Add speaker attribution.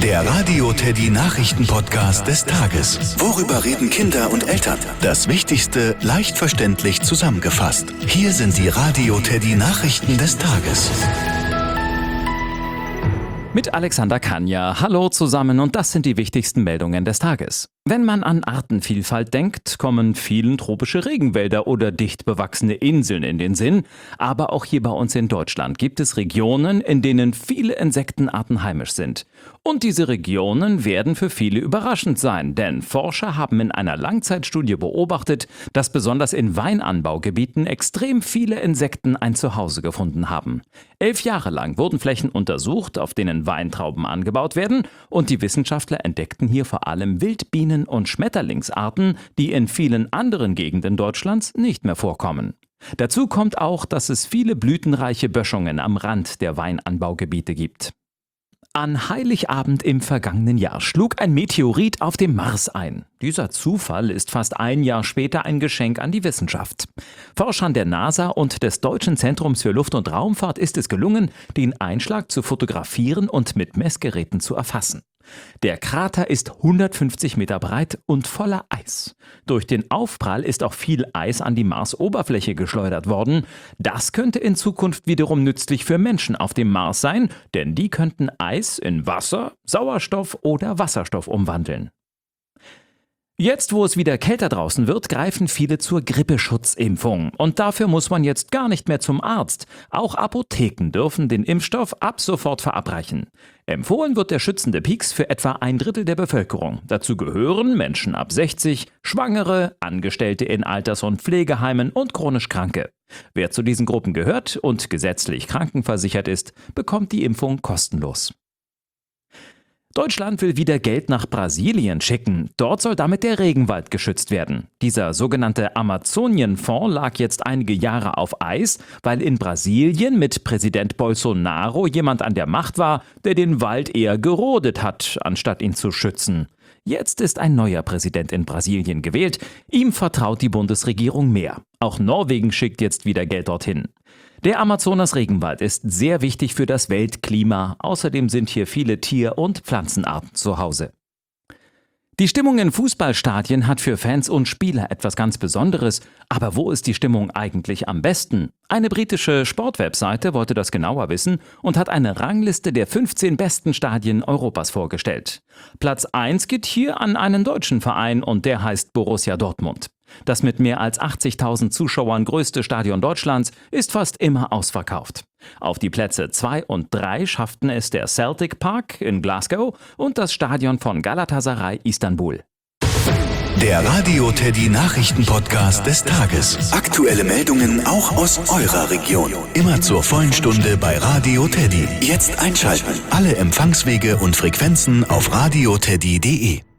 Speaker 1: Der Radio Teddy Nachrichten-Podcast des Tages. Worüber reden Kinder und Eltern? Das Wichtigste leicht verständlich zusammengefasst. Hier sind die Radio Teddy Nachrichten des Tages.
Speaker 2: Mit Alexander Kania. Hallo zusammen und das sind die wichtigsten Meldungen des Tages. Wenn man an Artenvielfalt denkt, kommen vielen tropische Regenwälder oder dicht bewachsene Inseln in den Sinn. Aber auch hier bei uns in Deutschland gibt es Regionen, in denen viele Insektenarten heimisch sind. Und diese Regionen werden für viele überraschend sein, denn Forscher haben in einer Langzeitstudie beobachtet, dass besonders in Weinanbaugebieten extrem viele Insekten ein Zuhause gefunden haben. 11 Jahre lang wurden Flächen untersucht, auf denen Weintrauben angebaut werden, und die Wissenschaftler entdeckten hier vor allem Wildbienen und Schmetterlingsarten, die in vielen anderen Gegenden Deutschlands nicht mehr vorkommen. Dazu kommt auch, dass es viele blütenreiche Böschungen am Rand der Weinanbaugebiete gibt. An Heiligabend im vergangenen Jahr schlug ein Meteorit auf dem Mars ein. Dieser Zufall ist fast ein Jahr später ein Geschenk an die Wissenschaft. Forschern der NASA und des Deutschen Zentrums für Luft- und Raumfahrt ist es gelungen, den Einschlag zu fotografieren und mit Messgeräten zu erfassen. Der Krater ist 150 Meter breit und voller Eis. Durch den Aufprall ist auch viel Eis an die Marsoberfläche geschleudert worden. Das könnte in Zukunft wiederum nützlich für Menschen auf dem Mars sein, denn die könnten Eis in Wasser, Sauerstoff oder Wasserstoff umwandeln. Jetzt, wo es wieder kälter draußen wird, greifen viele zur Grippeschutzimpfung. Und dafür muss man jetzt gar nicht mehr zum Arzt. Auch Apotheken dürfen den Impfstoff ab sofort verabreichen. Empfohlen wird der schützende Pieks für etwa 1/3 der Bevölkerung. Dazu gehören Menschen ab 60, Schwangere, Angestellte in Alters- und Pflegeheimen und chronisch Kranke. Wer zu diesen Gruppen gehört und gesetzlich krankenversichert ist, bekommt die Impfung kostenlos. Deutschland will wieder Geld nach Brasilien schicken. Dort soll damit der Regenwald geschützt werden. Dieser sogenannte Amazonienfonds lag jetzt einige Jahre auf Eis, weil in Brasilien mit Präsident Bolsonaro jemand an der Macht war, der den Wald eher gerodet hat, anstatt ihn zu schützen. Jetzt ist ein neuer Präsident in Brasilien gewählt. Ihm vertraut die Bundesregierung mehr. Auch Norwegen schickt jetzt wieder Geld dorthin. Der Amazonas-Regenwald ist sehr wichtig für das Weltklima. Außerdem sind hier viele Tier- und Pflanzenarten zu Hause. Die Stimmung in Fußballstadien hat für Fans und Spieler etwas ganz Besonderes. Aber wo ist die Stimmung eigentlich am besten? Eine britische Sportwebseite wollte das genauer wissen und hat eine Rangliste der 15 besten Stadien Europas vorgestellt. Platz 1 geht hier an einen deutschen Verein und der heißt Borussia Dortmund. Das mit mehr als 80.000 Zuschauern größte Stadion Deutschlands ist fast immer ausverkauft. Auf die Plätze 2 und 3 schafften es der Celtic Park in Glasgow und das Stadion von Galatasaray Istanbul.
Speaker 1: Der Radio Teddy Nachrichten-Podcast des Tages. Aktuelle Meldungen auch aus eurer Region. Immer zur vollen Stunde bei Radio Teddy. Jetzt einschalten. Alle Empfangswege und Frequenzen auf radioteddy.de.